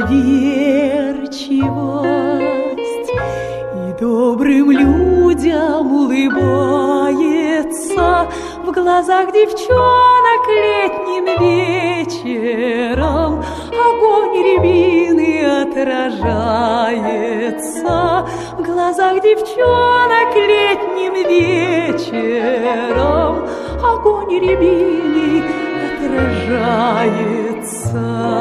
доверчивость и добрым людям улыбается в глазах девчонок летним вечером. Огонь рябины отражается в глазах девчонок летним вечером. Огонь рябины отражается.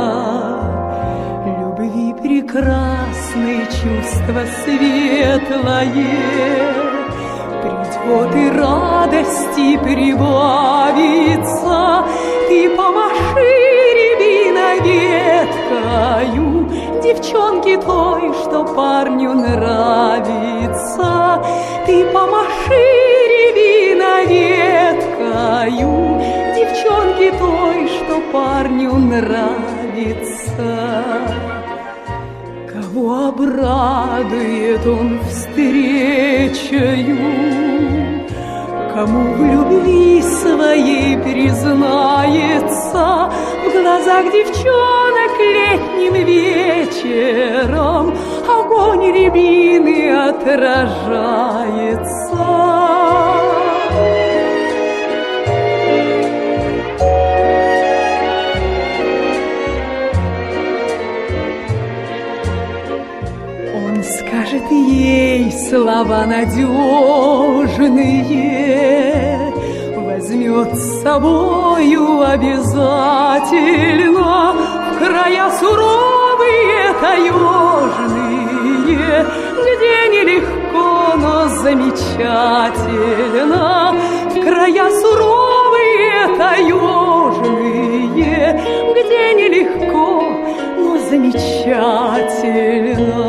Любви прекрасной чувство светлое придет и радости прибавится. Ты помаши, рябина, веткою девчонке той, что парню нравится. Ты помаши, рябина, веткою девчонке той, что парню нравится. Кого обрадует он встречею, кому в любви своей признается в глазах девчонок летним вечером. Огонь рябины отражается. Скажет ей слова надежные, возьмет с собою обязательно в края суровые, таежные, где нелегко, но замечательно, в края суровые, таежные, где нелегко, но замечательно.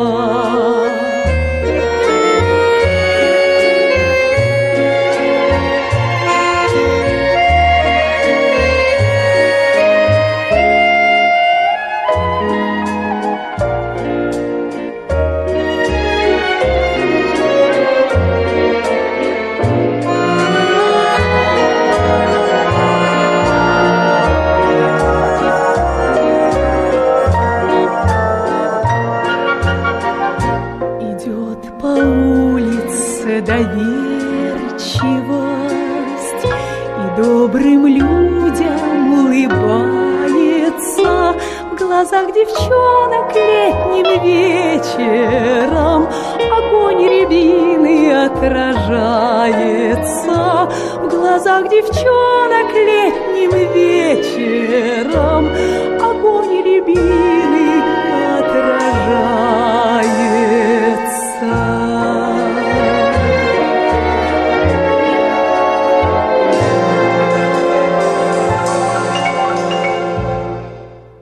Доверчивость и добрым людям улыбается в глазах девчонок летним вечером. Огонь рябины отражается в глазах девчонок летним вечером.